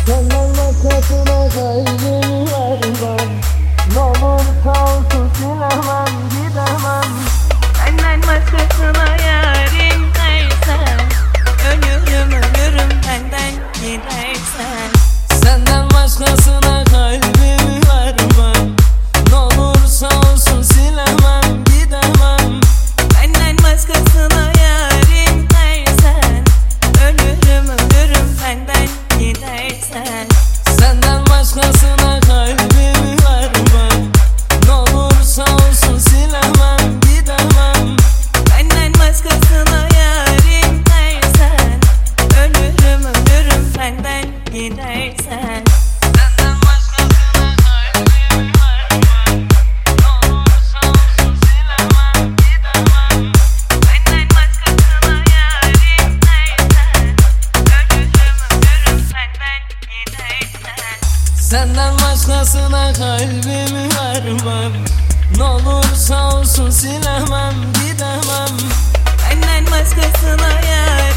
Senden başkasına kalbimi vermem. Ne olursa olsun silemem, gidemem. Senden başkasına yarim dersen, ölürüm ölürüm benden gidersen. Senden başkasına kalbimi vermem. Ne olursa olsun silemem, gidemem. Benden başkasına yarim dersen, ölürüm ölürüm benden gidersen. Senden başkasına kalbimi vermem. Ne olursa olsun silemem, gidemem. Benden başkasına yarim dersen, ölürüm ölürüm benden gidersen. Senden başkasına kalbimi vermem. Ne olursa olsun silemem, gidemem. Benden başkasına yarim dersen, ölürüm ölürüm benden gidersen. Senden başkasına kalbimi vermem. Ne olursa olsun silemem, gidemem. Benden başkasına yarim